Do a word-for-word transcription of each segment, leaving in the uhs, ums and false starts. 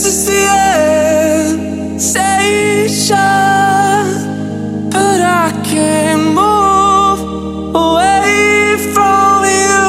This is the end station, but I can't move away from you.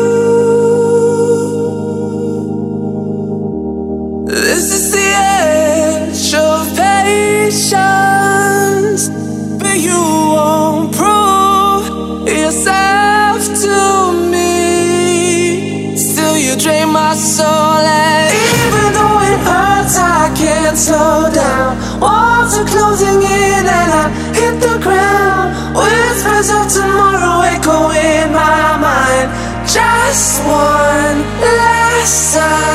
This is the edge of patience, but you won't prove yourself to me. Still you drain my soul, and even though it hurts, I can't slow down. Walls are closing in and I hit the ground. Whispers of tomorrow echo in my mind. Just one last time.